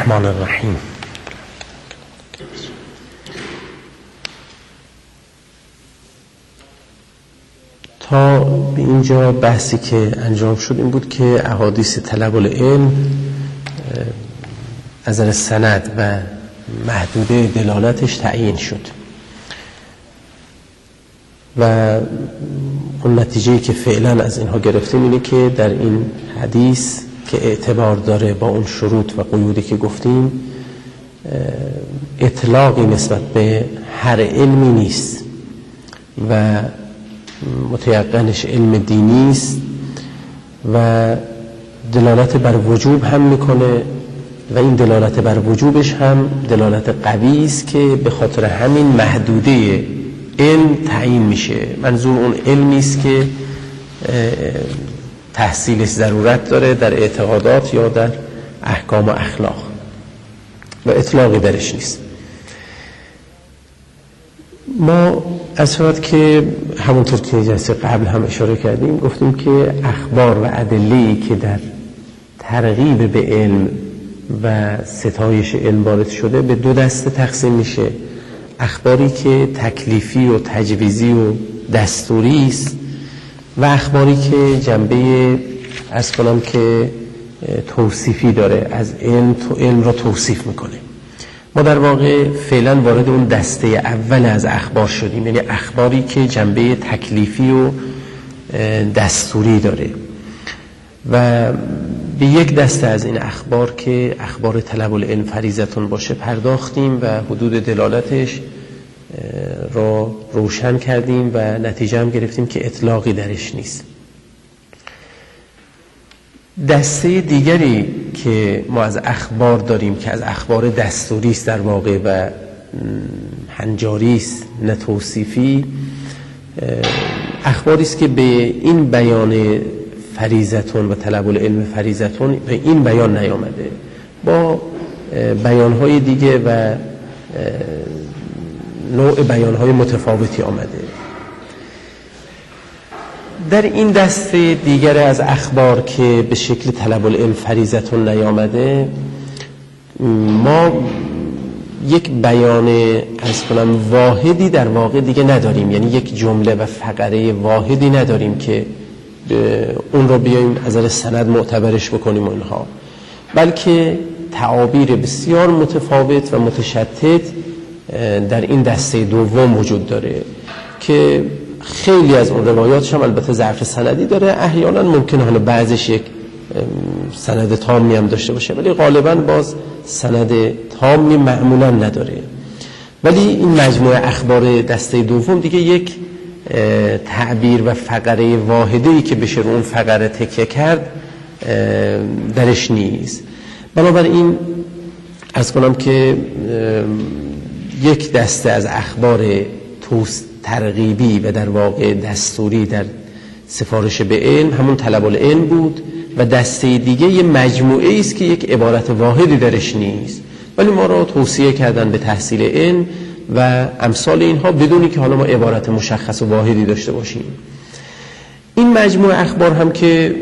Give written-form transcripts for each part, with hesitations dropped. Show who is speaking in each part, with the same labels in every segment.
Speaker 1: الرحمن الرحیم. تا به اینجا بحثی که انجام شد این بود که احادیث طلب العلم از نظر سند و محدوده دلالتش تعیین شد و اون نتیجه‌ای که فعلا از اینها گرفتیم اینه که در این حدیث که اعتبار داره با اون شروط و قیودی که گفتیم اطلاقی نسبت به هر علمی نیست و متیقنش علم دینی است و دلالت بر وجوب هم میکنه و این دلالت بر وجوبش هم دلالت قوی است که به خاطر همین محدوده علم تعیین میشه. منظور اون علمی است که تحصیلش ضرورت داره در اعتقادات یا در احکام و اخلاق و اطلاقی درش نیست. ما از شود که همونطور که جلسه قبل هم اشاره کردیم گفتیم که اخبار و ادله‌ای که در ترغیب به علم و ستایش علم وارد شده به دو دسته تقسیم میشه: اخباری که تکلیفی و تجویزی و دستوری است و اخباری که جنبه از کنم که توصیفی داره، از علم را توصیف میکنه. ما در واقع فعلا وارد اون دسته اول از اخبار شدیم، یعنی اخباری که جنبه تکلیفی و دستوری داره و به یک دسته از این اخبار که اخبار طلب العلم فریضتون باشه پرداختیم و حدود دلالتش را روشن کردیم و نتیجه هم گرفتیم که اطلاقی درش نیست. دسته دیگری که ما از اخبار داریم که از اخبار دستوری است در واقع و هنجاری است نه توصیفی، اخباری است که به این بیان فریضتون و طلب العلم فریضتون به این بیان نیامده، با بیانهای دیگه و نوع بیانهای متفاوتی آمده. در این دسته دیگر از اخبار که به شکل طلب العلم فریضتون نیامده، ما یک بیان از کنم واحدی در واقع دیگه نداریم، یعنی یک جمله و فقره واحدی نداریم که اون رو بیاییم از نظر سند معتبرش بکنیم اونها، بلکه تعابیر بسیار متفاوت و متشتت در این دسته دوم وجود داره که خیلی از اون روایاتش هم البته ضعف سندی داره. احیانا ممکنه حالا بعضش یک سند تامی هم داشته باشه ولی غالبا باز سند تامی معمولا نداره. ولی این مجموعه اخبار دسته دوم دیگه یک تعبیر و فقره واحده‌ای که بشه رو اون فقره تکیه کرد درش نیست. بنابراین عرض کنم که یک دسته از اخبار ترغیبی و در واقع دستوری در سفارش به علم همون طلب العلم بود و دسته دیگه یه مجموعه است که یک عبارت واحدی درش نیست ولی ما را توصیه کردن به تحصیل علم و امثال اینها بدونی که حالا ما عبارت مشخص و واحدی داشته باشیم. این مجموعه اخبار هم که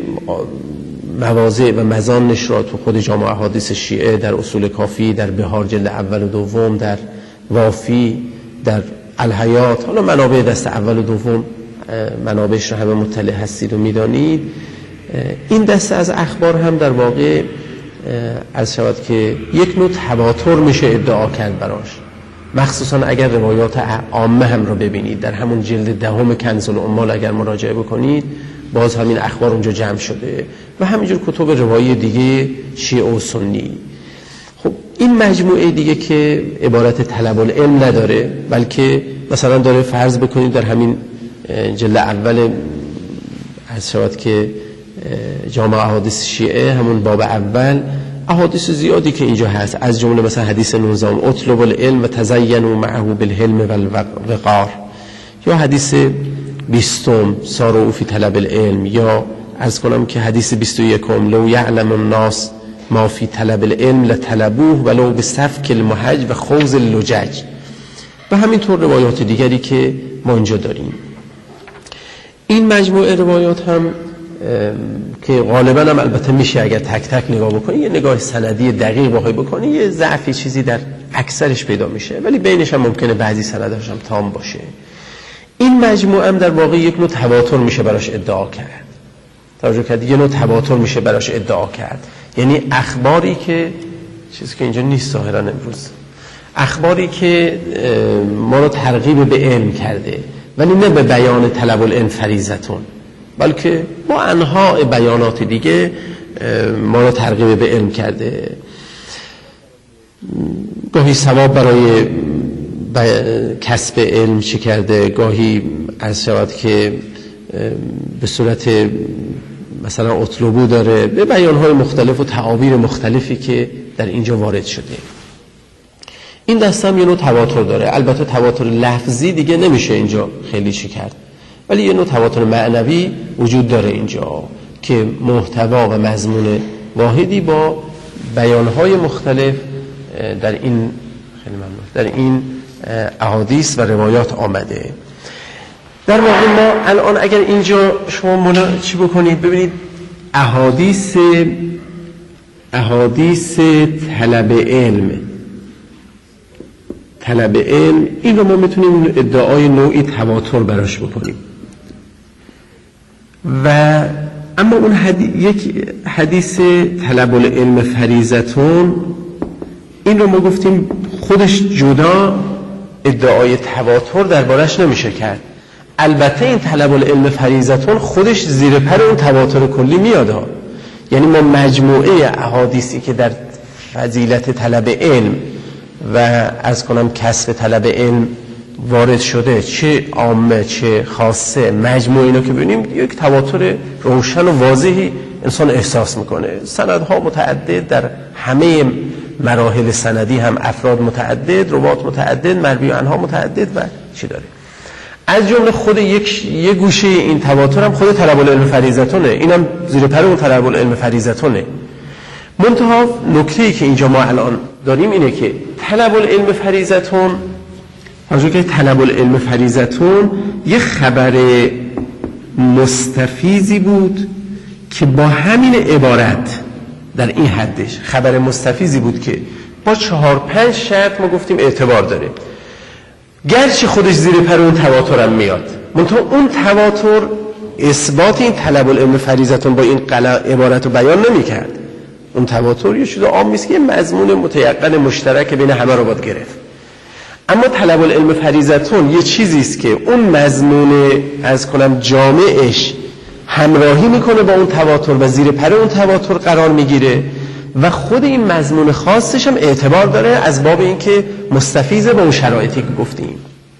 Speaker 1: مواضع و مزانش را تو خود جامع احادیث شیعه در اصول کافی، در بهار جلد اول و دوم، در وافی، در الحیات، حالا منابع دست اول و دوم منابعش رو همه مطلع هستید و میدانید. این دسته از اخبار هم در واقع از شود که یک نوع تواتر میشه ادعا کرد براش، مخصوصا اگر روایات عامه هم رو ببینید. در همون جلد دهم کنز العمال اگر مراجعه بکنید باز همین اخبار اونجا جمع شده و همینجور کتب روایی دیگه شیعه و سنی. خب این مجموعه دیگه که عبارت طلب العلم نداره بلکه مثلا داره، فرض بکنید در همین جلد اول از شود که جامع احادیث شیعه همون باب اول احادیث زیادی که اینجا هست، از جمله مثلا حدیث 19 اطلب العلم و تزینوا معه بالحلم والوقار، یا حدیث 20 سارعوا فی طلب العلم، یا عرض کنم که حدیث 21 لو یعلم الناس ما فی طلب العلم لطلبوه ولو بسفک المحج و خوض اللجج و همینطور روایات دیگری که ما اینجا داریم. این مجموعه روایات هم که غالبا هم البته میشه اگر تک تک نگاه بکنی، یه نگاه سندی دقیق بخوای بکنی، یه ضعفی چیزی در اکثرش پیدا میشه، ولی بینش هم ممکنه بعضی سنداش هم تام باشه. این مجموعه هم در واقع یک نوع تواتر میشه براش ادعا کرد. توجه کردید؟ یه نوع تواتر میشه براش ادعا کرد، یعنی اخباری که چیزی که اینجا نیست ظاهرا امروز، اخباری که ما رو ترغیب به علم کرده، ولی نه به بیان طلب العلم فریضتون، بلکه با انواع بیانات دیگه ما رو ترغیب به علم کرده. گاهی ثواب برای کسب علم چی کرده، گاهی از شود که به صورت مثلا اطلبو داره، به بیانهای مختلف و تعابیر مختلفی که در اینجا وارد شده. این دسته هم یه نوع تواتر داره. البته تواتر لفظی دیگه نمیشه اینجا خیلی چی کرد، ولی یه نوع تواتر معنوی وجود داره اینجا که محتوا و مضمون واحدی با بیانهای مختلف در این احادیث و روایات آمده. در واقع ما الان اگر اینجا شما چی بکنید، ببینید احادیث طلب علم، این رو ما میتونیم ادعای نوعی تواتر براش بکنیم. و اما اون یک حدیث طلب العلم فریضتون، این رو ما گفتیم خودش جدا ادعای تواتر دربارش نمیشه کرد. البته این طلب العلم فریضتون خودش زیر پر اون تواتر کلی میاد ها. یعنی ما مجموعه احادیثی که در فضیلت طلب علم و از کنم کسب طلب علم وارد شده، چه عامه چه خاصه، مجموعه اینا که ببینیم یک تواتر روشن و واضحی انسان احساس میکنه. سندها متعدد در همه مراحل سندی، هم افراد متعدد، روات متعدد، مروی عنها متعدد و چی داره. از جمله خود یک گوشه این تواتر هم خود طلب العلم فریضتونه، اینم زیر پر اون طلب العلم فریضتونه. منتها نکته‌ای که اینجا ما الان داریم اینه که طلب العلم فریضتون، که طلب العلم فریضتون یه خبر مستفیضی بود که با همین عبارت در این حدش خبر مستفیضی بود که با 4-5 شرط ما گفتیم اعتبار داره، گرچه خودش زیر پر اون تواتر هم میاد، منتها اون تواتر اثبات این طلب العلم فریضتون با این عبارت رو بیان نمی کرد. اون تواتر یه چیز عام نیست که یه مضمون متیقن مشترک بین همه رو باید گرفت. اما طلب العلم فریضتون یه چیزی است که اون مضمون از کنم جامعش همراهی میکنه با اون تواتر و زیر پر اون تواتر قرار میگیره و خود این مضمون خاصش هم اعتبار داره از باب اینکه مستفیضه با اون شرایطی که گفتیم.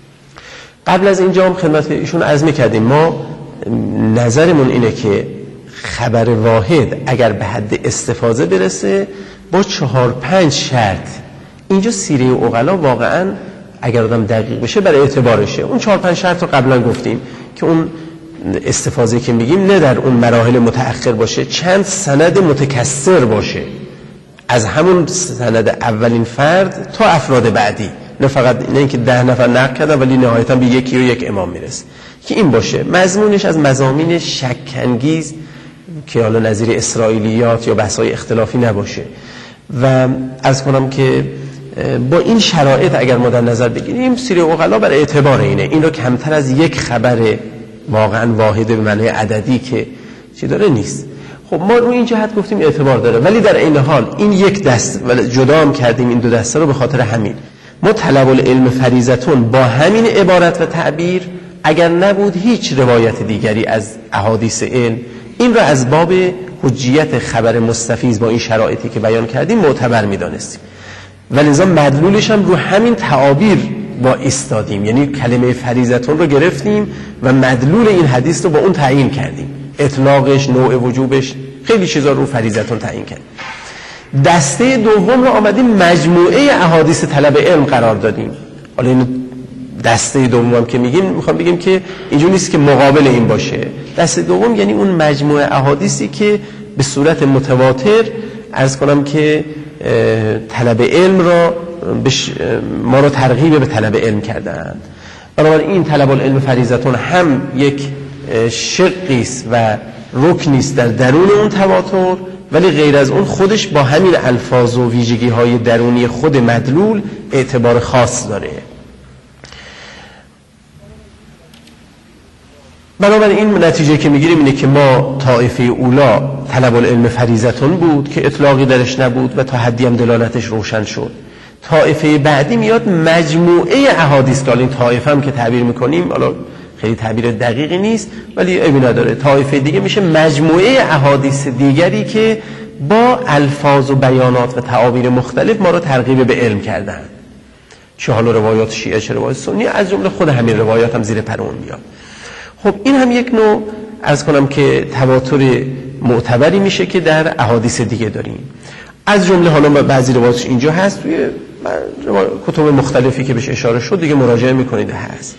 Speaker 1: قبل از اینجا هم خدمت ایشون عرض میکردیم ما نظرمون اینه که خبر واحد اگر به حد استفاضه برسه با 4-5 شرط، اینجا سیره عقلا واقعا اگر آدم دقیق بشه برای اعتبارشه. اون 4-5 شرط رو قبلا گفتیم که اون استفاضه که میگیم نه در اون مراحل متأخر باشه، چند سند متکثر باشه، از همون سند اولین فرد تا افراد بعدی، نه فقط نه اینکه 10 نفر نقل کردن ولی نهایتا به یکی و یک امام میرسه، که این باشه. مضمونش از مضامین شک‌انگیز که حالا نظیر اسرائیلیات یا بحث‌های اختلافی نباشه. و عرض کنم که با این شرایط اگر ما در نظر بگیریم سیره عقلا برای اعتبار اینه، این رو کمتر از یک خبر واقعا واحد به معنی عددی که چی داره نیست. خب ما رو این جهت گفتیم اعتبار داره، ولی در این حال این یک دست ولی جدا هم کردیم این دو دسته رو به خاطر همین. ما طلب العلم فریضتون با همین عبارت و تعبیر اگر نبود هیچ روایت دیگری از احادیث علم، این رو از باب حجیت خبر مستفیض با این شرایطی که بیان کردیم معتبر می‌دانستیم. ولذا مدلولش هم رو همین تعابیر با ایستادیم، یعنی کلمه فریضتون رو گرفتیم و مدلول این حدیث رو با اون تعیین کردیم، اطلاقش، نوع وجوبش، خیلی چیزا رو فریضتون تعیین کردیم. دسته دوم رو آمدیم مجموعه احادیث طلب علم قرار دادیم. حالا این دسته دوم هم که میگیم میخوام بگیم که اینجوری نیست که مقابل این باشه. دسته دوم یعنی اون مجموعه احادیثی که به صورت متواتر عرض کنم که طلب علم را ما رو ترغیب به طلب علم کردند. بنابراین این طلب العلم فریضتون هم یک شقی است و رکن نیست در درون اون تواتر، ولی غیر از اون خودش با همین الفاظ و ویژگی های درونی خود مدلول اعتبار خاص داره. بنابراین این نتیجه که میگیریم اینه که ما طایفه اولا طلب العلم فریضتون بود که اطلاقی درش نبود و تا حدی هم دلالتش روشن شد. طایفه بعدی میاد مجموعه احادیث که این طایفه هم که تعبیر میکنیم، حالا خیلی تعبیر دقیقی نیست ولی عیبی نداره، طایفه دیگه میشه مجموعه احادیث دیگری که با الفاظ و بیانات و تعابیر مختلف ما رو ترغیب به علم کردن، چه حالا روایات شیعه چه روایات سنی، از جمله خود همین روایات هم زیر پر اون میاد. خب این هم یک نوع عرض کنم که تواتر معتبری میشه که در احادیث دیگه داریم. از جمله حالا بعضی روایاتش اینجا هست، توی کتب مختلفی که بهش اشاره شد دیگه مراجعه میکنید هست.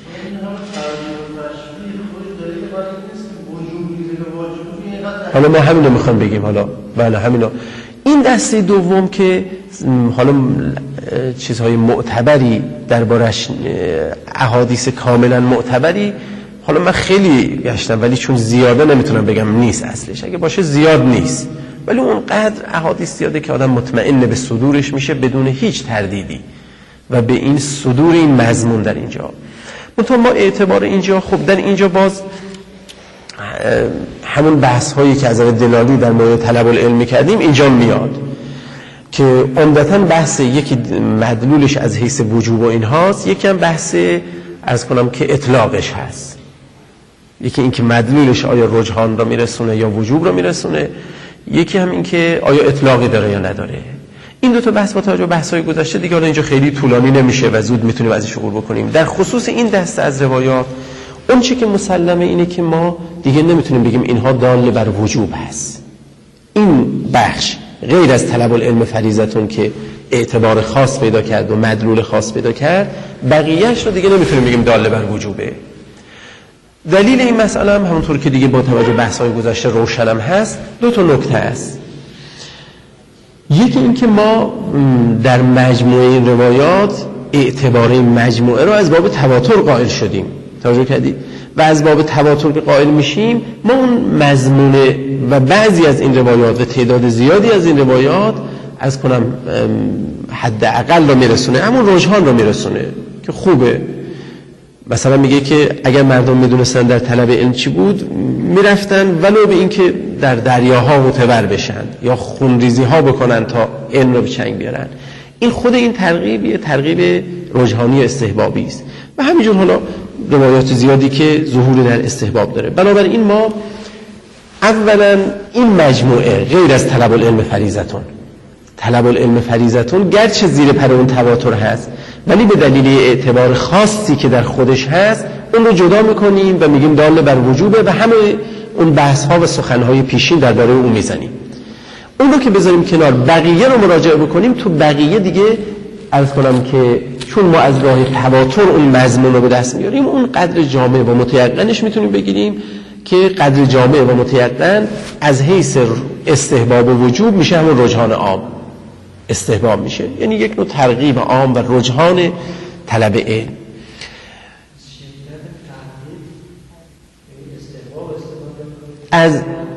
Speaker 1: حالا ما همینو میخوام بگیم، حالا بله همینو. این دسته دوم که حالا چیزهای معتبری دربارش، احادیث کاملا معتبری، حالا من خیلی گشتم ولی چون زیاده نمیتونم بگم نیست اصلش، اگه باشه زیاد نیست، ولی اونقدر احادیث زیاده که آدم مطمئن به صدورش میشه بدون هیچ تردیدی و به این صدور این مضمون در اینجا. منتها ما اعتبار اینجا، خب در اینجا باز همون بحث هایی که از دلالی در مورد طلب العلم کردیم اینجا میاد که عمدتاً بحث یکی مدلولش از حیث وجوب و اینهاست، یکی هم بحث از کنم که اطلاقش هست، یکی این که مدلولش آیا رجحان را میرسونه یا وجوب را میرسونه، یکی هم این که آیا اطلاقی داره یا نداره. این دو تا بحث با توجه به بحث‌های گذشته دیگه حالا اینجا خیلی طولانی نمیشه و زود میتونیم ازش عبور بکنیم. در خصوص این دسته از روایات اون چی که مسلمه اینه که ما دیگه نمیتونیم بگیم اینها دال بر وجوب هست. این بخش غیر از طلب العلم فریضتون که اعتبار خاص پیدا کرد و مدلول خاص پیدا کرد، بقیه‌اش رو دیگه نمیتونیم بگیم دال بر وجوبه. دلیل این مسئله هم همونطور که دیگه با توجه به بحث‌های گذشته روشنم هست، دو تا نکته است. یکی این که ما در مجموعه این روایات اعتبار این مجموعه رو از باب تواتر قائل شدیم، توجه کردید؟ و از باب تواتر که قائل میشیم ما اون مضمون و بعضی از این روایات و تعداد زیادی از این روایات از کنم حداقل رو میرسونه، همون رجحان رو میرسونه که خوبه. مثلا میگه که اگر مردم میدونستن در طلب علم چی بود میرفتن ولو به این که در دریاها متور بشن یا خونریزی ها بکنن تا علم رو به چنگ بیارن. این خود این ترغیب رجحانی استحبابی است و همینجور حالا روایات زیادی که ظهور در استحباب داره. بنابراین ما اولا این مجموعه غیر از طلب العلم فریضتون، طلب العلم فریضتون گرچه زیر پر اون تواتر هست ولی به دلیل اعتبار خاصی که در خودش هست اون رو جدا میکنیم و میگیم دال بر وجوبه و همه اون بحث ها و سخن های پیشین درباره اون میزنیم. اون رو که بذاریم کنار، بقیه رو مراجعه بکنیم. تو بقیه دیگه عرض کنم که چون ما از راه تواتر اون مضمون رو به دست میاریم، اون قدر جامع و متیقنش میتونیم بگیریم که قدر جامع و متیقن از حیث استحباب و وجوب میشه همون رجحان عام. استحباب میشه یعنی یک نوع ترغیب عام و رجحان طلب علم. از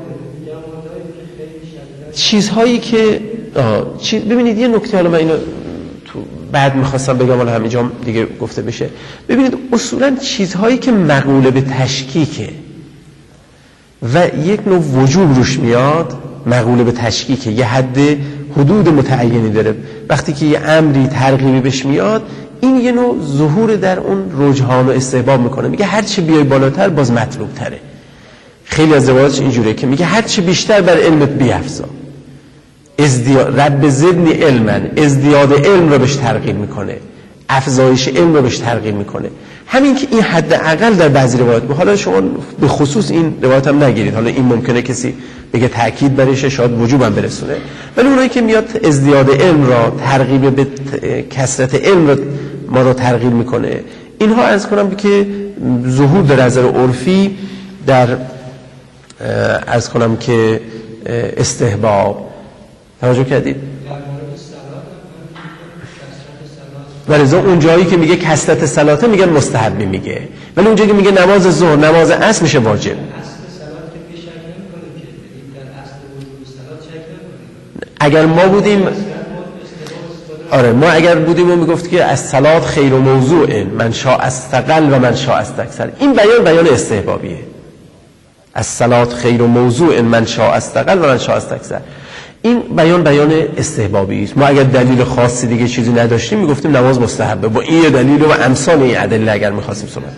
Speaker 1: چیزهایی که ببینید یه نکته، حالا من اینو تو بعد میخواستم بگم ولی همینجا دیگه گفته بشه. ببینید اصولا چیزهایی که مقوله به تشکیکه و یک نوع وجوب روش میاد، مقوله به تشکیکه، یه حد حدود متعینی داره. وقتی که یه امری ترغیبی بهش میاد این یه نوع ظهور در اون رجحان و استحباب میکنه، میگه هر چی بیای بالاتر باز مطلوب تره. خیلی از روایاتش اینجوریه که میگه هر چی بیشتر بر علمت بیفزا، رب زدنی علما، ازدیاد علم رو بهش ترغیب میکنه، افزایش علم رو بهش ترغیب میکنه. همین که این حد اقل در بعضی روایات، حالا شما به خصوص این روایت هم نگیرید، حالا این ممکنه کسی بگه تأکید برشه شاید وجوب هم برسونه، ولی اونایی که میاد ازدیاد علم را ترغیب به کثرت علم رو ما رو ترغیب میکنه، اینها از کنم که ظهور در نظر عرفی در از کنم که استحباب. توجه کردید؟ ولذا اون جایی که میگه کثرت صلات میگن مستحب میگه، ولی اون جایی که میگه نماز ظهر نماز عصر میشه واجب. اگر ما بودیم آره ما اگر بودیم و میگفت که از صلات خیر و موضوع من شاء استقل و من شاء استکثر، این بیان استحبابیه. از صلات خیر و موضوع من شاء استقل و من شاء استکثر، این بیان استحبابی است. ما اگر دلیل خاصی دیگه چیزی نداشتیم میگفتیم نماز مستحبه، با این دلیل و امثال این ادله اگر میخواستیم صحبت.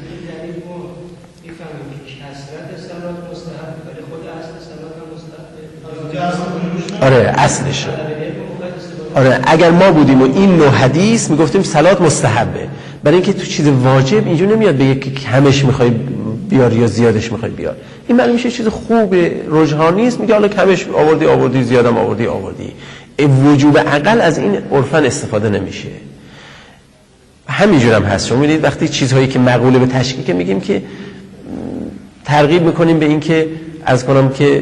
Speaker 1: آره اصلش آره اگر ما بودیم و این نوع حدیث میگفتیم صلات مستحبه، برای اینکه تو چیز واجب اینجا نمیاد بگه که کمش میخوای بیار یا زیادش میخوای بیار. این معلوم میشه چیز خوب رجحانی است، میگه حالا کمش آوردی زیادم آوردی. وجوب عقل از این عرفاً استفاده نمیشه. همینجور هم هست. شما میدید وقتی چیزهایی که مقوله به تشکیک میگیم که ترغیب میکنیم به این که از کنم که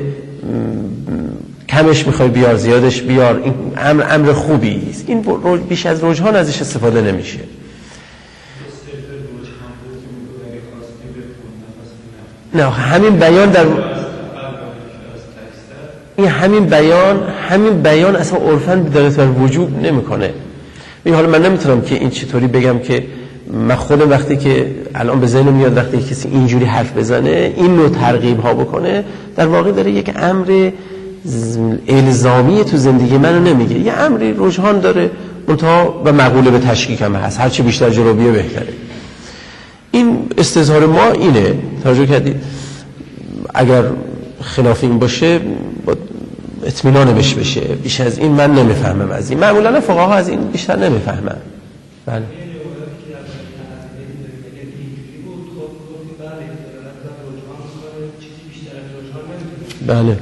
Speaker 1: کمش میخوای بیار زیادش بیار، این امر خوبی است. این بیش از رجحان ازش استفاده نمیشه. نه همین بیان در این همین بیان اصلا عرفاً دلالت بر وجوب نمیکنه. حالا من نمیتونم که این چطوری بگم که من خودم وقتی که الان به ذهنم میاد وقتی کسی اینجوری حرف بزنه این نوع ترغیب ها بکنه، در واقع داره یک امر الزامی تو زندگی منو نمیگه، یه امری رجحان داره منتها و مقوله به تشکیک هم هست، هرچی بیشتر جلو بیه بهتره. این استظهار ما اینه. توجه کردید؟ اگر خلاف این باشه اطمینان بشه. بیش از این من نمیفهمم از این. معمولا فقها از این بیشتر نمیفهمن. بله. بله.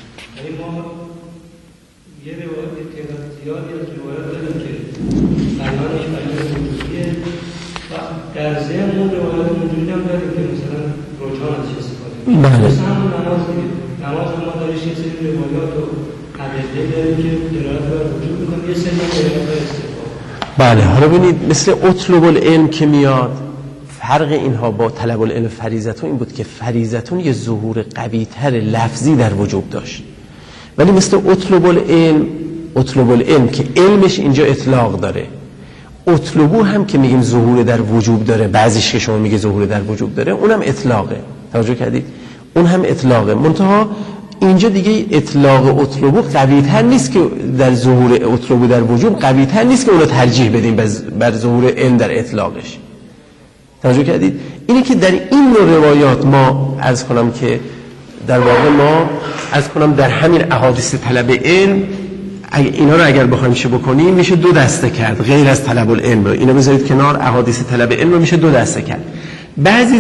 Speaker 2: در ذهن اون روایات موجودی هم داریم که مثلا رجحان ازش استفاده کنیم. مثلا همون نماز ما داریم یه سری روایات و ادله داریم که دلالت بر وجود میکنه، یه سری دلالت بر استحباب.
Speaker 1: بله. حالا ببینید مثل اطلب العلم که میاد، فرق اینها با طلب العلم فریضتون این بود که فریضتون یه ظهور قوی‌تر لفظی در وجوب داشت، ولی مثل اطلب العلم که علمش اینجا اطلاق داره، اطلبو هم که میگیم ظهور در وجوب داره، بعضیش که شما میگه ظهور در وجوب داره اونم اطلاقه. توجه کردید؟ اون هم اطلاقه، منتها اینجا دیگه اطلاق اطلبو قوی‌تر نیست که در ظهور اطلبو در وجوب، قوی‌تر نیست که اونو ترجیح بدیم بر ظهور علم در اطلاقش. توجه کردید؟ اینه که در این نوع روایات ما عرض کنم که در واقع ما عرض کنم در همین احادیث طلب علم اینا رو اگر بخوایم چه بکنیم میشه دو دسته کرد، غیر از طلب العلم رو اینا بذارید کنار، احادیث طلب علم رو میشه دو دسته کرد. بعضی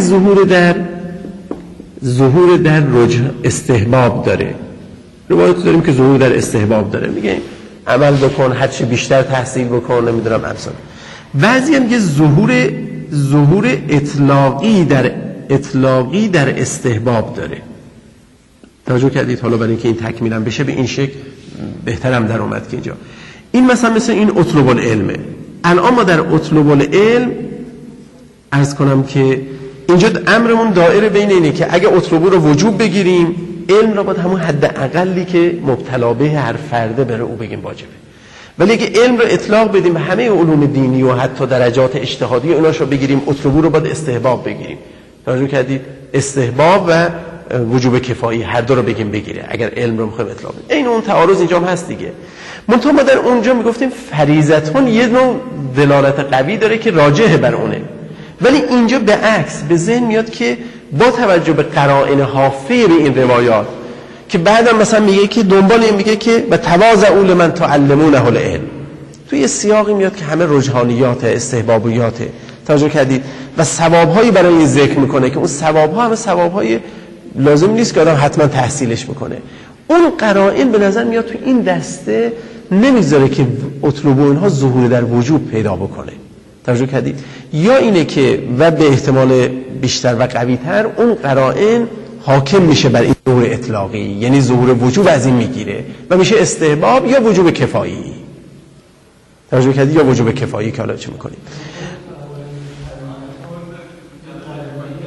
Speaker 1: ظهور در رجح استحباب داره، روایت داریم که ظهور در استحباب داره، میگه عمل بکن، هرچی بیشتر تحصیل بکن، نمیدونم امثال. بعضی هم که ظهور اطلاقی در استحباب داره. توجه کردید؟ حالا برای اینکه این تکمیلا بشه به این شکل بهترم در اومد که اینجا این مثل این اطلب العلمه. الان ما در اطلب العلم عرض کنم که اینجا امرمون دایره بین اینه که اگه اطلبو رو وجوب بگیریم، علم رو باید همون حد اقلی که مبتلا به هر فرده بره او بگیم واجبه، ولی اگه علم رو اطلاق بدیم همه علوم دینی و حتی درجات اجتهادی و ایناشو بگیریم، اطلبو رو باید استحباب بگیریم. توجه کردید؟ استحباب و وجوب کفایی هر دو رو بگیره اگر علم رو میخوایم اطلاق بدیم. این اون تعارض اینجا هم هست دیگه. منتها ما در اونجا میگفتیم فریضتون یه نوع دلالت قوی داره که راجحه بر اونه، ولی اینجا به عکس به ذهن میاد که با توجه به قرائن حافظه به این روایات که بعدم مثلا میگه که دنبال این میگه که به تواضعوا لمن تعلمونه العلم، توی سیاقی میاد که همه رجحانیات استحبابیات. توجه کردید؟ و ثوابهایی برای این ذکر میکنه که اون ثوابها همه ثوابهای لازم نیست که آدم حتما تحصیلش بکنه. اون قرائن به نظر میاد تو این دسته نمیذاره که اطلبو اینها ظهور در وجوب پیدا بکنه. توجه کردید؟ یا اینه که و به احتمال بیشتر و قوی‌تر اون قرائن حاکم میشه بر این ظهور اطلاقی، یعنی ظهور وجوب از این میگیره و میشه استحباب یا وجوب کفایی. توجه کردید؟ یا وجوب کفایی که حالا چه میکنیم.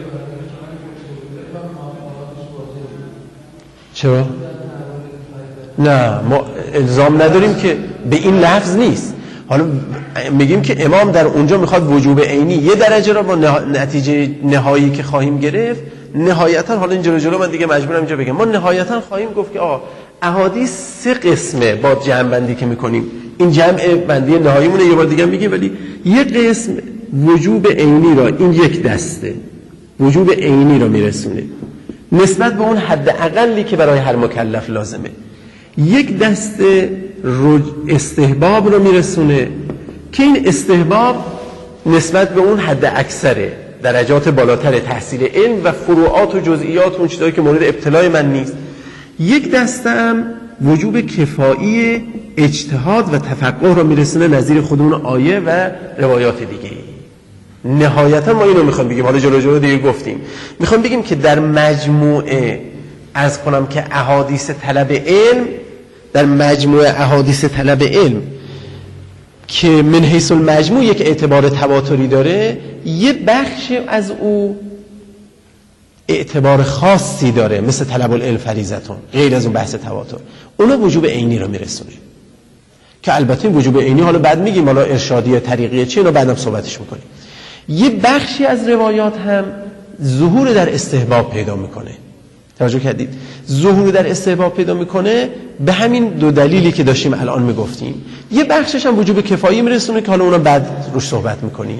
Speaker 1: چرا؟ نه ما الزام نداریم که به این لفظ نیست. حالا میگیم که امام در اونجا میخواد وجوب عینی یه درجه را با نتیجه نهایی که خواهیم گرفت نهایتا، حالا این جلو من دیگه مجبورم اینجا بگم، ما نهایتا خواهیم گفت که احادیث 3 قسمه با جمع بندی که میکنیم. این جمع بندی نهاییمونه یه بار دیگه میگیم، ولی یه قسم وجوب عینی را، این یک دسته وجوب عینی را میرسونه نسبت به اون حد اقلی که برای هر مکلف لازمه. یک دسته استحباب رو میرسونه که این استحباب نسبت به اون حد اکثره، درجات بالاتر تحصیل علم و فروعات و جزئیات اون چیزایی که مورد ابتلای من نیست. یک دسته هم وجوب کفایی اجتهاد و تفقه رو میرسونه نظیر خودمون آیه و روایات دیگه. نهایتا ما اینو میخوام بگیم، حالا جلو دیگه گفتیم، میخوام بگیم که در مجموعه عرض کنم که احادیث طلب علم، در مجموعه احادیث طلب علم که من حیث المجموع یک اعتبار تواتری داره، یه بخش از او اعتبار خاصی داره مثل طلب العلم فریضتون، غیر از اون بحث تواتر، اونا وجوب عینی رو میرسونه که البته این وجوب عینی حالا بعد میگیم حالا ارشادیه طریقیه چی، اینو بعدم صحبتش میکنیم. یه بخشی از روایات هم ظهور در استحباب پیدا میکنه. توجه کردید؟ ظهور در استحباب پیدا میکنه به همین 2 دلیلی که داشتیم الان میگفتیم. یه بخشش هم وجوب کفایی میرسونه که حالا اونا بعد روش صحبت میکنیم.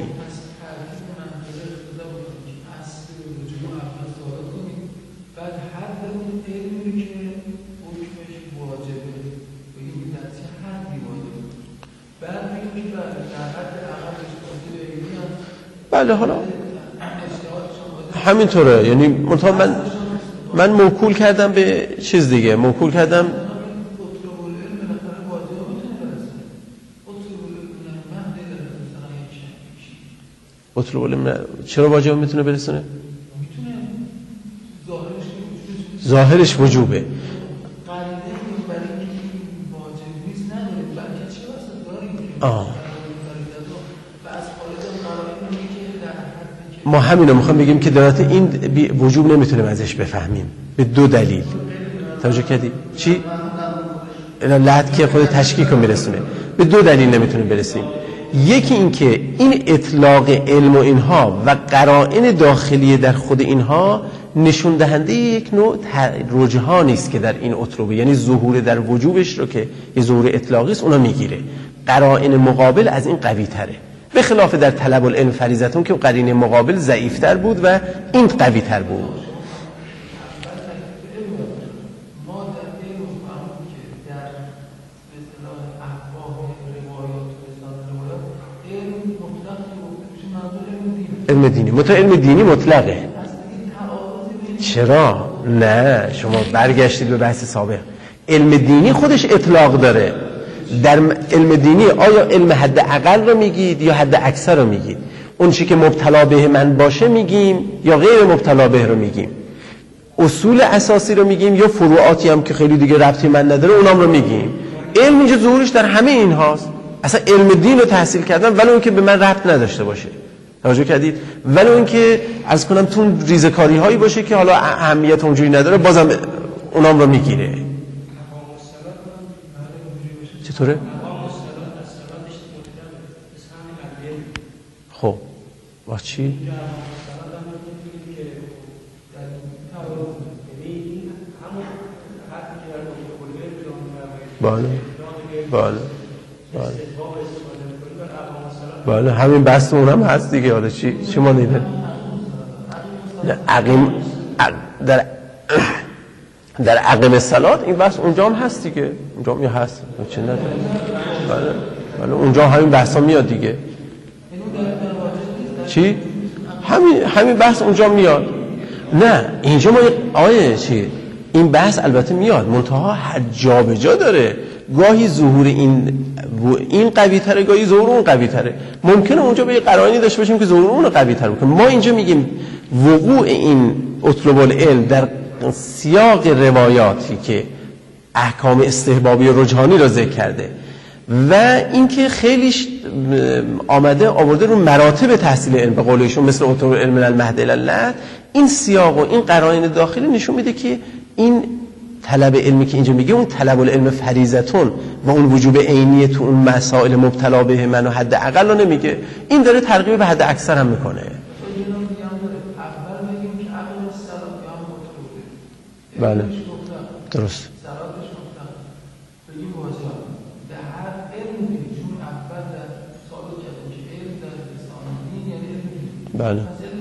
Speaker 1: بله حالا همینطوره، یعنی من موکول کردم به چیز دیگه، موکول کردم اطلب العلم. چرا واجب میتونه برسونه؟ ظاهرش وجوبه. ما همینو میخوام بگیم که درات این وجوب نمیتونیم ازش بفهمیم به 2 دلیل. توجه کردی؟ چی؟ لحد که خود تشکیک رو میرسونه. به 2 دلیل نمیتونیم برسیم. یکی این که این اطلاق علم و اینها و قرائن داخلی در خود اینها نشون دهنده یک نوع رجحانی است که در این اطلبه، یعنی ظهور در وجوبش رو که یه ظهور اطلاقی است اونا میگیره. قرائن مقابل از این قوی تره، به خلاف در طلب العلم فریضتون که قرینه مقابل ضعیفتر بود و این قوی تر بود. علم دینی علم دینی مطلقه. چرا؟ نه شما برگشتید به بحث سابق. علم دینی خودش اطلاق داره. در علم دینی آیا علم حد اقل رو میگید یا حد اکثر رو میگید؟ اون چی که مبتلا به من باشه میگیم یا غیر مبتلا به رو میگیم؟ اصول اساسی رو میگیم یا فروعاتی هم که خیلی دیگه ربطی من نداره اونام رو میگیم؟ علم اینجا ظهورش در همه این هاست. اصلا علم دین رو تحصیل کردن ولی اون که به من ربط نداشته باشه. توجه کردید؟ ولی اون که از کنم تو ریزکاری هایی باشه که حالا اهمیت اونجوری نداره بازم اونام رو میگیره. چطوره؟ خب با چی؟ بله همین بحث اونم هست دیگه. حالا چی ما نیده؟ در عقیم صلات این بحث اونجا هم هست دیگه، اونجا هم هست، چه نداره؟ بله اونجا همین بحثا میاد دیگه. چی؟ همین بحث اونجا میاد. نه اینجا ما آیه چی؟ این بحث البته میاد منتها هر جا به جا داره. گاهی ظهور این قوی تره، گاهی ظهور اون قوی تره. ممکنه اونجا به یه قرائنی داشته باشیم که ظهور اون قوی تر بکنه. ما اینجا میگیم وقوع این اطلب العلم در سیاق روایاتی که احکام استحبابی و رجحانی را ذکر کرده و اینکه خیلیش آورده رو مراتب تحصیل علم به قول ایشون مثل اطلب العلم من المهد الی اللحد، این سیاق و این قرائن داخلی نشون میده که این طلب علمی که اینجا میگه اون طلب العلم فریضتون و اون وجوب عینی تو اون مسائل مبتلا به من و حد اقل رو نمیگه. این داره ترغیب به حد اکثر هم میکنه. بله درست. بله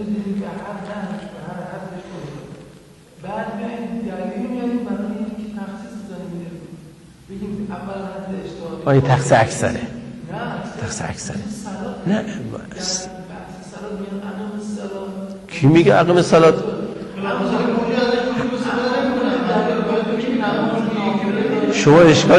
Speaker 1: این تخصیص اکثره. تخصیص اکثره. نه کی میگه اقیم الصلات؟ شما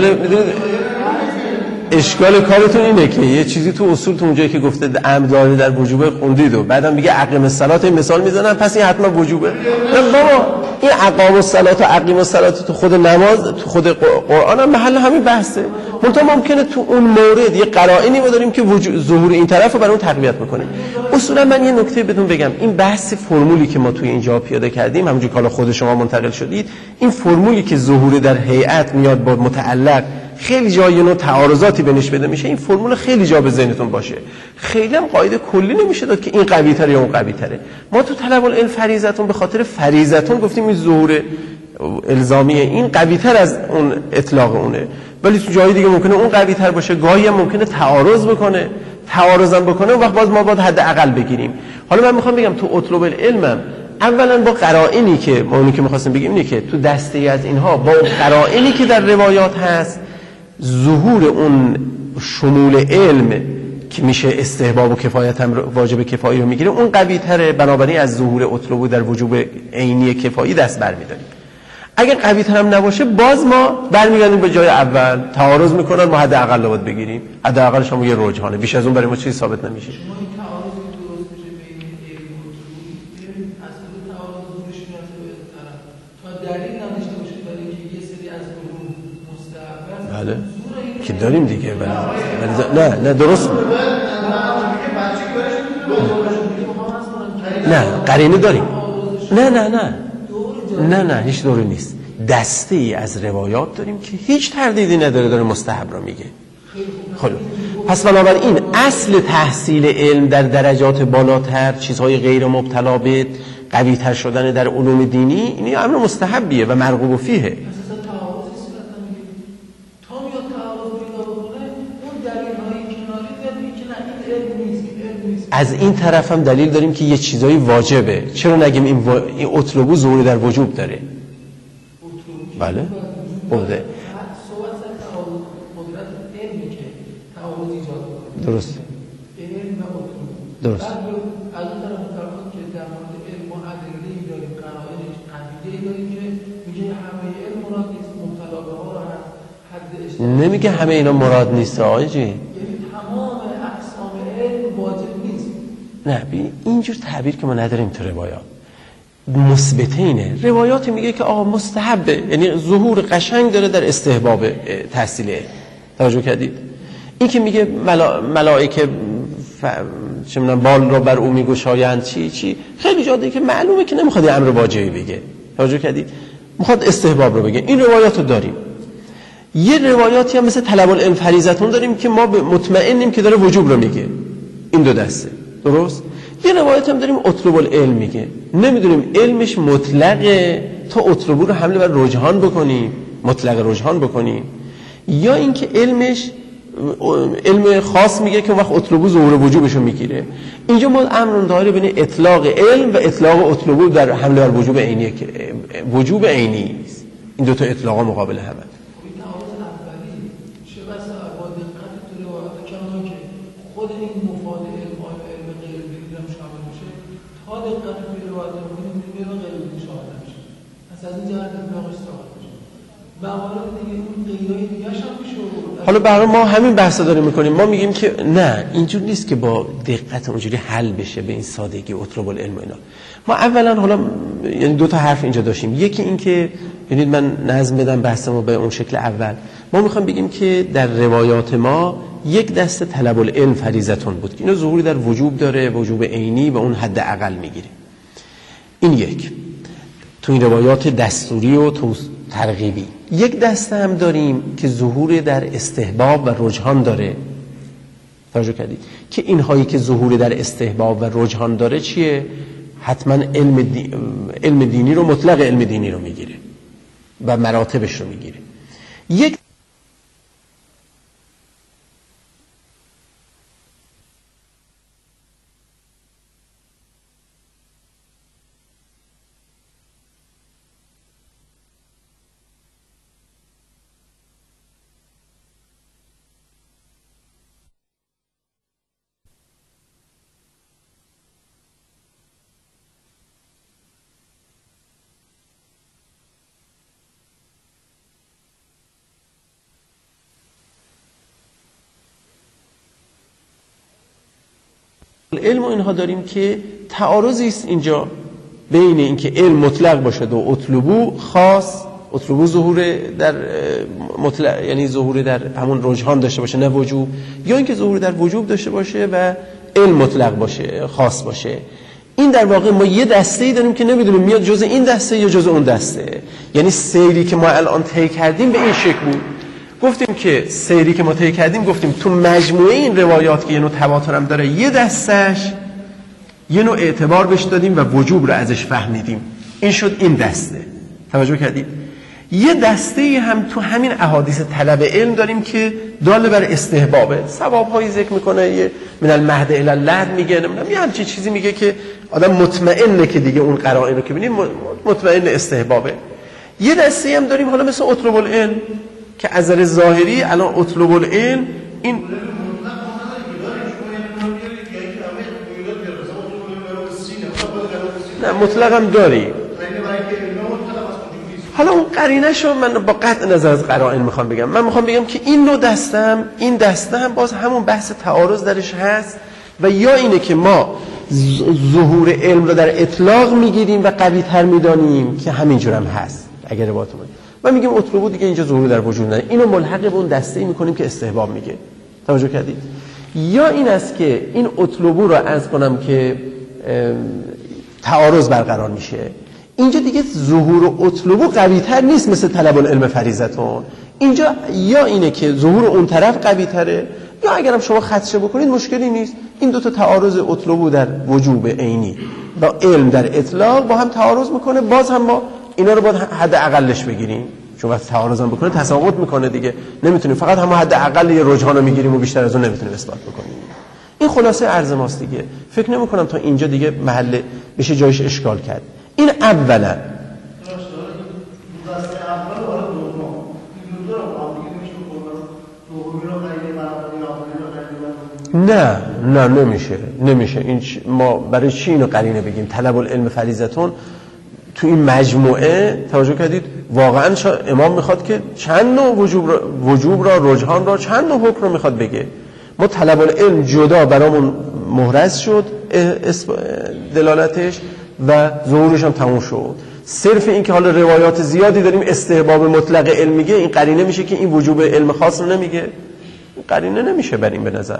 Speaker 1: اشکال کارتون اینه که یه چیزی تو اصول تو اونجایی که گفته امر داره در وجوب خوندید و بعدم میگه اقیم الصلات مثال میزنن پس این حتما وجوبه. نه بابا این اقام الصلات و اقیم الصلات تو خود نماز تو خود قرآن هم محل همین بحثه. منتها ممکنه تو اون مورد یه قرائنی ما داریم که ظهور این طرف رو برای اون تقویت میکنیم. اصولا من یه نکته بدون بگم این بحث فرمولی که ما توی اینجا پیاده کردیم همونجوری که حالا خود شما منتقل شدید این فرمولی که ظهور در هیئت میاد با متعلق خیلی جای نوع تعارضاتی بهش بده میشه این فرمول خیلی جا به ذهنتون باشه. خیلی هم قاعده کلی نمیشه داد که این قوی تره یا اون قوی تره. ما تو طلب العلم فریضتون به خاطر فریضتون گفتیم این ظهور الزامی این قوی تر از اون اطلاق اونه، ولی تو جای دیگه ممکنه اون قوی تر باشه، گاهی هم ممکنه تعارض بکنه، تعارضم بکنه اون وقت باز ما باید حد اقل بگیریم. حالا من میخوام بگم تو اطلب العلمم اولا با قرائنی که ما اونی که می‌خواستیم بگیم اینه که تو دسته از اینها با قرائنی که در روایات هست ظهور اون شمول علم که میشه استحباب و کفایت هم واجب کفایی رو میگیره اون قوی تره، بنابراین از ظهور اطلب در وجوب عینی کفایی دست برمی‌داریم. اگر قوی تر هم نباشه باز ما برمیگردیم به جای اول، تعارض میکنن ما حد اقل رو باید بگیریم، حد اقلش هم یه رجحانه، بیش از اون برای ما چیزی ثابت نمیشه. بله که داریم دیگه. نه درست نه قرینه داریم. نه هیچ دوری نیست. دسته ای از روایات داریم که هیچ تردیدی نداره داره مستحب را میگه. خب پس بنابراین اصل تحصیل علم در درجات بالاتر، چیزهای غیر مبتلا به قوی تر شدن در علوم دینی، این امر مستحبیه و مرغوب فیه. از این طرف هم دلیل داریم که یه چیزایی واجبه، چرا نگیم این اطلبو ظهور در وجوب داره؟ بله بوده درست درست. نمیگه همه اینا مراد نیست آقای جی. نه اینجور تعبیر که ما نداریم تو روایات. مثبته اینه روایاتی میگه که آقا مستحبه، یعنی ظهور قشنگ داره در استحباب تحصیل علم. توجه کردید؟ این که میگه ملائکه چه میدونم بال رو بر او میگشایند چی خیلی جا دیگه که معلومه که نمیخواد امر واجبی بگه. توجه کردید؟ میخواد استحباب رو بگه. این روایاتو داریم. یه روایاتی هم مثل طلب العلم فریضتون داریم که ما مطمئنیم که داره وجوب رو میگه. این دو دسته. درست؟ یه روایت هم داریم اطلب العلم میگه، نمیدونیم علمش مطلقه تا اطلبو رو حمله بر رجحان بکنیم، مطلق رجحان بکنیم، یا اینکه علمش علم خاص میگه که وقت اطلبو ظهور وجوبشو میگیره. اینجا ما امر داره بین اطلاق علم و اطلاق اطلبو در حمله بر وجوب عینی که وجوب عینی است. این دو تا اطلاقا مقابل هم هست. حالا برای ما همین بحثا داریم میکنیم. ما میگیم که نه اینجور نیست که با دقت اونجوری حل بشه به این سادگی اطلب العلم و اینا. ما اولا حالا یعنی دو تا حرف اینجا داشتیم. یکی این که ببینید من نظم بدم بحث ما به اون شکل اول. ما میخوام بگیم که در روایات ما یک دسته طلب العلم فریضتون بود که اینو ظهوری در وجوب داره، وجوب عینی و اون حد اقل میگیره. این یک. تو این روایات دستوری و ترغیبی. یک دسته هم داریم که ظهور در استحباب و رجحان داره. توجه کردید که اینهایی که ظهور در استحباب و رجحان داره چیه؟ حتما علم دینی رو، مطلق علم دینی رو میگیره و مراتبش رو میگیره. یک علم و اینها داریم که تعارضی است اینجا بین اینکه علم مطلق باشد و اطلبو خاص، اطلبو ظهور در مطلق یعنی ظهور در همون رجحان داشته باشه نه وجوب، یا اینکه ظهور در وجوب داشته باشه و علم مطلق باشه، خاص باشه. این در واقع ما یه دسته‌ای داریم که نمیدونیم میاد جز این دسته یا جز اون دسته. یعنی سیری که ما الان طی کردیم به این شکل بود. گفتیم که سیری که ما طی کردیم، گفتیم تو مجموعه این روایات که یه نوع تواتر هم داره، یه دستش یه نوع اعتبار بهش دادیم و وجوب رو ازش فهمیدیم. این شد این دسته. توجه کردید؟ یه دسته هم تو همین احادیث طلب علم داریم که دال بر استحبابه، ثواب‌هایی ذکر میکنه، یه من المهد الی اللحد میگه، نمیدونم یه همچین چیزی میگه که آدم مطمئنه که دیگه اون قرائن رو که ببینیم مطمئن استحبابه. یه دسته هم داریم حالا مثل اطلب العلم که از نظر ظاهری الان اطلب العلم این نه مطلق هم داری. حالا اون قرینه‌شو من با قطع نظر از قرائن میخوام بگم. من میخوام بگم که این نوع این دسته هم باز همون بحث تعارض درش هست و یا اینه که ما ظهور علم رو در اطلاق میگیریم و قوی تر میدانیم که همینجور هم هست اگر روایت اومد و میگیم اطلبو دیگه اینجا ظهور در وجود نداره، اینو ملحق به اون دسته‌ای میکنیم که استحباب میگه. توجه کردید؟ یا این است که این اطلبو رو عرض کنم که تعارض برقرار میشه، اینجا دیگه ظهور و اطلبو قوی تر نیست مثل طلب العلم فریضتون. اینجا یا اینه که ظهور اون طرف قوی تره، یا اگرم شما خدشه بکنید مشکلی نیست. این دو تا تعارض اطلبو در وجوب عینی و علم در اطلاق با هم تعارض میکنه، باز هم ما اینا رو باید حد اقلش بگیریم، چون وقتی تعارض هم بکنه تساقط میکنه دیگه، نمیتونیم فقط هم حد اقل یه رجحان رو میگیریم و بیشتر از اون نمیتونیم اثبات بکنیم. این خلاصه عرض ماست دیگه. فکر نمیکنم تا اینجا دیگه محل بشه جایش اشکال کرد. این اولا. نه نمیشه. این ما برای چی اینو قرینه بگیم؟ طلب العلم فریضتون تو این مجموعه توجه کردید واقعا امام میخواد که چند نوع وجوب را رجحان را چند نوع حکم رو میخواد بگه. ما طلب العلم جدا برامون محرز شد دلالتش و ظهورش هم تموم شد. صرف این که حالا روایات زیادی داریم استحباب مطلق علم میگه، این قرینه میشه که این وجوب علم خاص رو نمیگه. قرینه نمیشه بر این به نظر.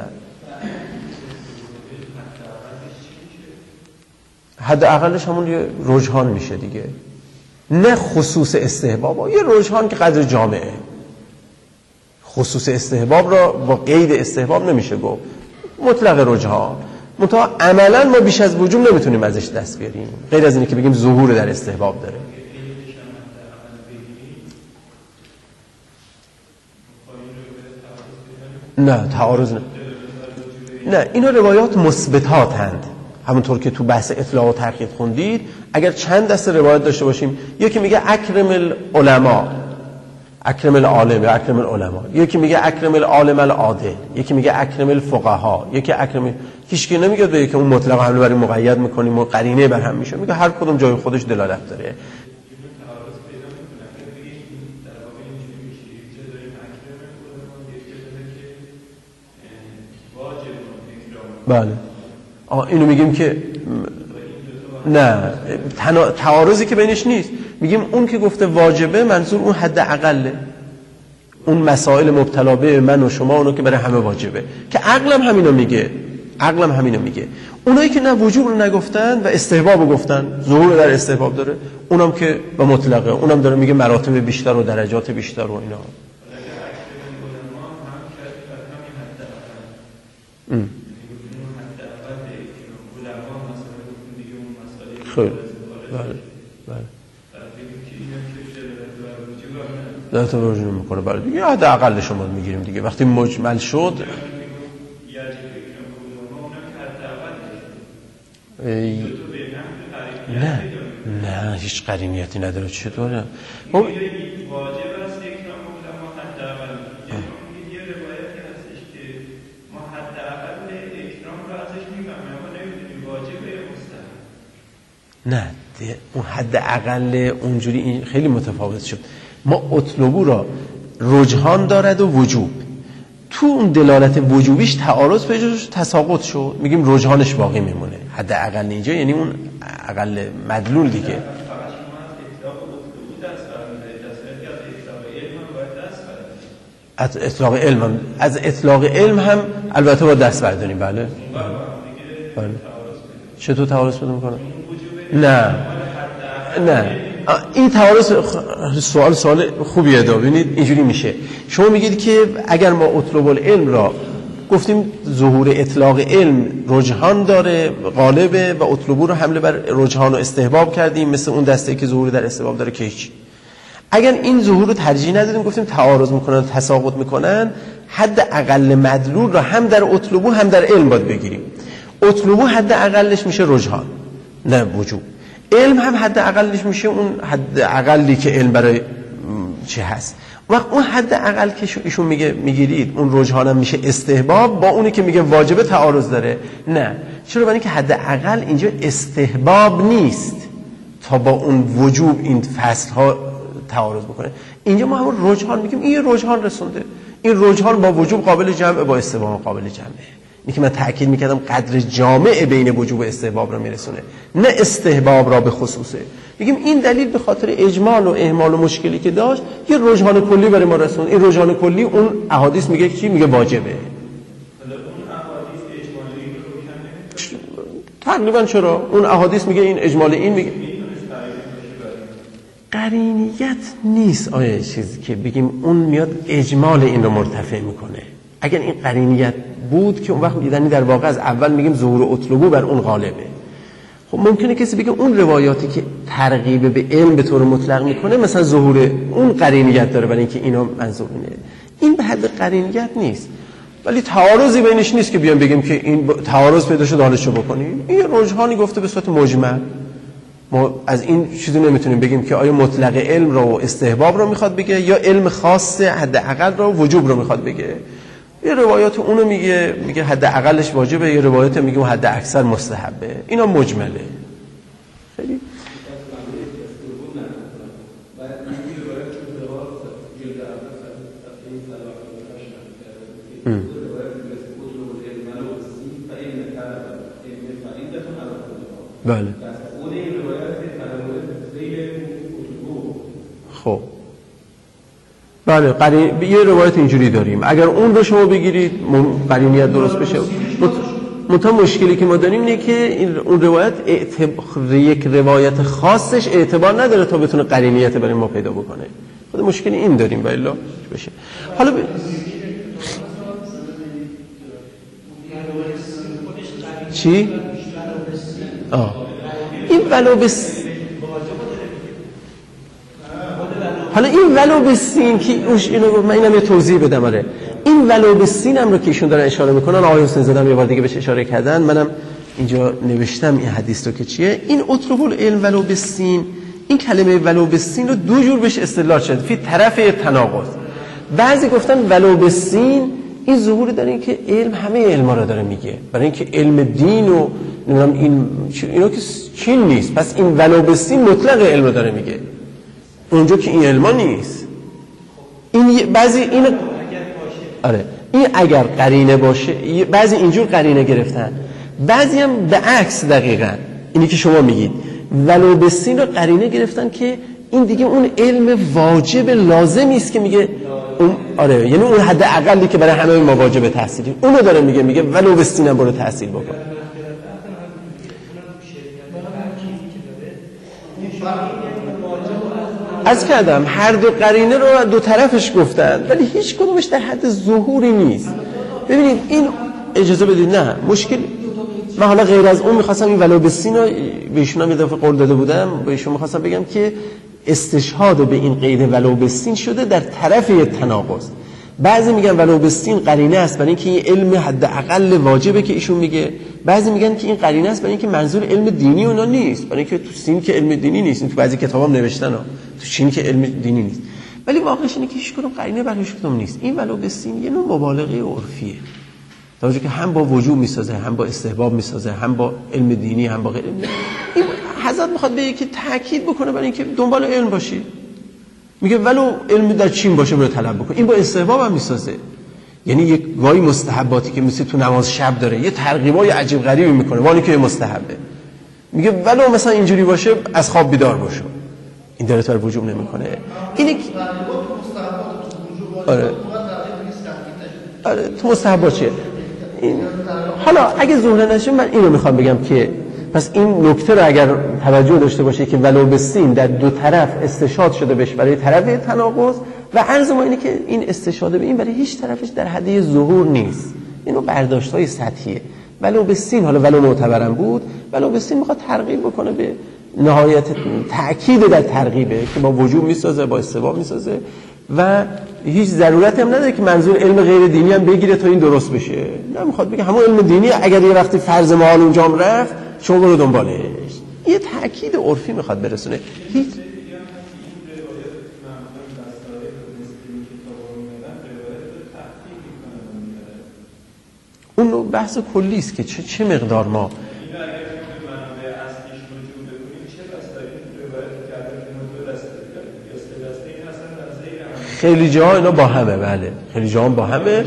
Speaker 1: حد اقلش همون یه رجحان میشه دیگه، نه خصوص استحباب، یه رجحان که قدر جامعه. خصوص استحباب را با قید استحباب نمیشه گفت، مطلق رجحان. منتها عملا ما بیش از وجوب نمیتونیم ازش دست بیاریم غیر از اینه که بگیم ظهور در استحباب داره. نه تعارض نه اینا روایات مثبتات هند. همونطور که تو بحث اطلاع و تحقیق خوندید، اگر چند دسته روایت داشته باشیم، یکی میگه اکرم العلماء، اکرم العالم یا اکرم العلماء، یکی میگه اکرم العالم العادل، یکی میگه اکرم الفقها، یکی اکرم، هیچکی نمیگه به که اون مطلق حمله بر مقید میکنیم و قرینه بر هم میشه، میگه هر کدوم جای خودش دلالت داره. بله اینو میگیم که نه تعارضی که بینش نیست، میگیم اون که گفته واجبه منظور اون حد اقله، اون مسائل مبتلا به من و شما اونو که برای همه واجبه، که عقلم همینو میگه. عقلم همینو میگه. اونایی که نه وجوب رو نگفتن و استحباب رو گفتن، ظهور در استحباب داره، اونم که به مطلقه، اونم داره میگه مراتب بیشتر و درجات بیشتر و اینا. خیلی بله در تو رجوع میکنه. بله دیگه حد اقل شما میگیریم دیگه وقتی مجمل شد. نه هیچ قرینیتی نداره. چطوره؟ نه اون حد اقل اونجوری این خیلی متفاوت شد. ما اطلبو را رجحان دارد و وجوب، تو اون دلالت وجوبیش تعارض پیدا شد، تساقط شد، میگیم رجحانش باقی میمونه. حد اقل اینجا یعنی اون اقل مدلول دیگه. از اطلاق علم هم از اطلاق علم هم البته با دست برداریم. بله بله. چطور تعارض پیدا میکنه؟ نه این تعارض سوال خوبیه. ببینید اینجوری میشه، شما میگید که اگر ما اطلب العلم را گفتیم ظهور اطلاق علم رجحان داره غالبه و اطلبو رو حمله بر رجحان و استحباب کردیم مثل اون دسته‌ای که ظهور در استحباب داره که هیچ. اگر این ظهور رو ترجیح ندادیم گفتیم تعارض میکنن تساقط میکنن، حد اقل مدلول را هم در اطلبو هم در علم باید بگیریم. اطلبو حد اقلش میشه رجحان نه وجوب، علم هم حد اقلش میشه اون حد اقلی که علم برای چه هست. وقت اون حد اقل که ایشون میگه میگیرید اون رجحان هم میشه استحباب، با اونی که میگه واجبه تعارض داره. نه چرا؟ برای اینکه حد اقل اینجا استحباب نیست تا با اون وجوب این فصل ها تعارض بکنه. اینجا ما همون رجحان میگیم این رجحان رسونده، این رجحان با وجوب قابل جمعه با استحباب قابل جمعه. این که من تأکید میکردم قدر جامع بین وجوب و استحباب را میرسونه نه استحباب را به خصوصه. میگیم این دلیل به خاطر اجمال و اهمال و مشکلی که داشت یه رجحان کلی برای ما رسوند. این رجحان کلی اون احادیث میگه چی؟ میگه واجبه. تقریبا چرا؟ اون احادیث میگه این اجمال این میگه قرینیت نیست. آیا چیزی که بگیم اون میاد اجمال این رو مرتفع میکنه. اگر این قرینیت بود که اون وقت یعنی در واقع از اول میگیم ظهور اطلبو بر اون غالبه. خب ممکنه کسی بگه اون روایاتی که ترغیب به علم به طور مطلق میکنه مثلا ظهور اون قرینیت داره برای اینکه اینا منظور اینه. این به حد قرینیت نیست، ولی تعارضی بینش نیست که بیان بگیم که این تعارض پیدا شده حالشو بکنیم. این رجحانی گفته به صورت مجمل. ما از این چیزی نمیتونیم بگیم که آیا مطلق علم را و استحباب را میخواد بگه یا علم خاص حد اقل را و وجوب را میخواد بگه. یه روایات اونو میگه حد اقلش واجبه، یه روایات میگه حد اکثر مستحبه. اینا مجمله. خیلی بله. خب بله یه روایت اینجوری داریم. اگر اون رو شما بگیرید قرینیت درست بشه. منتها مشکلی که ما داریم اینه که اون روایت یک روایت خاصش اعتبار نداره تا بتونه قرینیت برای ما پیدا بکنه. خود مشکل این داریم و الا بشه. حالا چی؟ این ولو حالا این ولو بسین که اینو من اینم یه توضیح بدم. آره این ولو بسین هم رو که ایشون دارن اشاره میکنن، آقای حسین زاده یه بار دیگه بهش اشاره کردن، منم اینجا نوشتم این حدیث رو که چیه. این اطلب العلم ولو بسین، این کلمه ولو بسین رو دو جور بهش استدلال شد فی طرف تناقض. بعضی گفتن ولو بسین این ظهور داره این که علم همه علما رو داره میگه، برای اینکه علم دین و نمیدونم اینا که چین نیست، پس این ولو بسین مطلق علم رو داره میگه، اونجا که این علما نیست. این بعضی این آره این اگر قرینه باشه، بعضی اینجور قرینه گرفتن، بعضی هم به عکس دقیقاً اینی که شما میگید ولو بسین رو قرینه گرفتن که این دیگه اون علم واجب لازمی است که میگه اون آره، یعنی اون حد اقلی که برای همه ما واجب تحصیلی، اونو داره میگه ولو بستینم برو تحصیل بکن. از کردم هر دو قرینه رو دو طرفش گفتن، ولی هیچ کدومش در حد ظهوری نیست. ببینید این اجازه بدید، نه مشکل، من حالا غیر از اون میخواستم این ولو بستین رو به ایشون هم یه دفعه قول داده بودم، به ایشون میخواستم بگم که استشهاد به این قید ولو بستین شده در طرف تناقض. بعضی میگن ولو بستین قرینه است برای اینکه این علم حد اقل واجبه که ایشون میگه، بعضی میگن که این قرینه است برای اینکه منظور علم دینی اونا نیست، برای اینکه تو سین که علم دینی نیست، تو بعضی کتابام نوشتن تو چین که علم دینی نیست، ولی واقعش اینه که هیچ کدوم قرینه برای هیچ کدوم نیست. این ولو بستین یه نوع مبالغه عرفیه، در حالی که هم با وجوب میسازه، هم با استحباب میسازه، هم با علم دینی، هم با غیر علم. این حضرت میخواد بگه که تاکید بکنه برای اینکه دنبال علم باشی. میگه ولو علم در چین باشه برو طلب بکن. این با استحباب هم میسازه، یعنی یک گاهی مستحباتی که مثل تو نماز شب داره یه ترغیبای عجیب غریبی میکنه ولی که مستحبه، میگه ولو مثلا اینجوری باشه از خواب بیدار باشو. این داره تو وجوب نمیکنه. اینه آره تو مستحبات چیه؟ حالا اگه ظهور نشه من اینو میخوام بگم که پس این نکته رو اگر توجه داشته باشه که ولو بستین در دو طرف استشهاد شده بهش برای طرف تناقض، و عرض ما اینه که این استشهاد به این برای هیچ طرفش در حد ظهور نیست، اینو برداشت‌های سطحیه. ولو بستین حالا ولو معتبرم بود، ولو بستین میخواد ترغیب بکنه به نهایت تأکید در ترغیبه که با وجوب میسازه، با استحباب میسازه و هیچ ضرورتی هم نداره که منظور علم غیر دینی هم بگیره تا این درست بشه. نه، میخواد بگه همون علم دینی اگر یه وقتی فرض محال اونجا رفت شما برو دنبالش. یه تأکید عرفی میخواد برسونه. هیچ اون بحث کلی است که چه مقدار ما خیلی جاها اینا با همه، بله خیلی جاها با همه.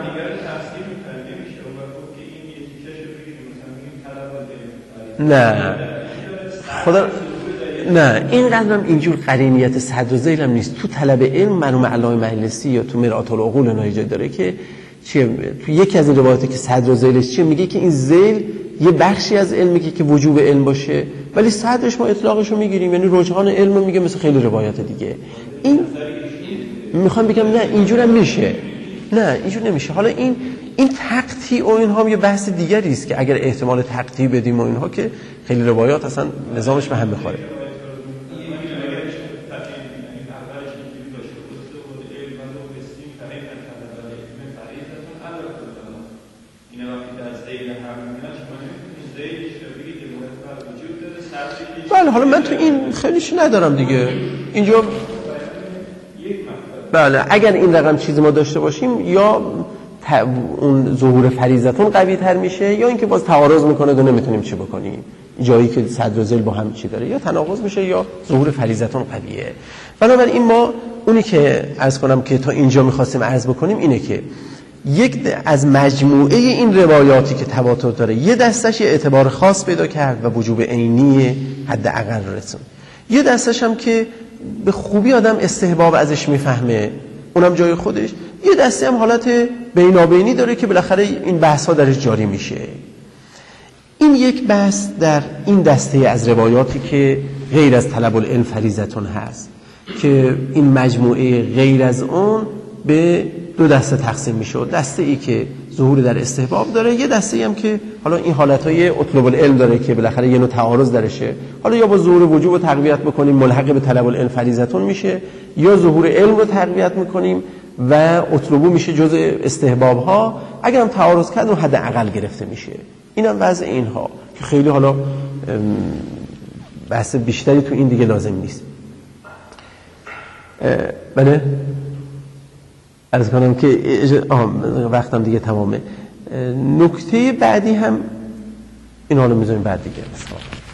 Speaker 1: نه خدا نه، اینقدرم اینجور قرینیت صدر و ذیل هم نیست. تو طلب علم مرحوم علامه مجلسی یا تو مرآت العقول اینا جای داره که چیه، تو یکی از این روایاتی که صدر و ذیلش چیه میگه که این ذیل یه بخشی از علمی که وجوب علم باشه، ولی صدرش ما اطلاقش رو میگیریم، یعنی رجحان علم رو میگه، مثل خیلی روایات دیگه. این میخوام بگم نه اینجور هم میشه، نه اینجور نمیشه. حالا این تقطیع و اینها هم یه بحث دیگری است که اگر احتمال تقطیع بدیم و اینها که خیلی روایات اصلا نظامش به هم میخوره. بله حالا من تو این خیلیش ندارم دیگه اینجا. بله اگر این رقم چیزی ما داشته باشیم یا اون ظهور فریضتون قوی تر میشه، یا اینکه باز تعارض میکنه و نمیتونیم چی بکنیم، جایی که صدر و ذیل با هم چی داره، یا تناقض میشه یا ظهور فریضتون قویه. بنابراین ما اونی که عرض کنم که تا اینجا میخواستیم عرض بکنیم اینه که یک از مجموعه این روایاتی که تواتر داره یه دستش اعتبار خاص پیدا کرد و وجوب عینی حداقل رسون، یه دستش هم که به خوبی آدم استحباب ازش میفهمه اونم جای خودش، یه دسته هم حالت بینابینی داره که بالاخره این بحث ها درش جاری میشه. این یک بحث در این دسته از روایاتی که غیر از طلب العلم فریضتون هست که این مجموعه غیر از اون به دو دسته تقسیم میشه. دسته ای که ظهور در استحباب داره، یه دسته ای هم که حالا این حالتهای اطلب العلم داره که بالاخره یه نوع تعارض درشه، حالا یا با ظهور وجوب رو تقویت بکنیم ملحق به طلب العلم فریضتون میشه، یا ظهور علم رو تقویت میکنیم و اطلبو میشه جزء استحباب ها، اگر هم تعارض کرد اون حد اقل گرفته میشه. اینم وضع اینها که خیلی حالا بحث بیشتری تو این دیگه لازم نیست. بله عرض کنم که وقتم دیگه تمامه. نکته بعدی هم این حالو میذاریم بعد دیگه.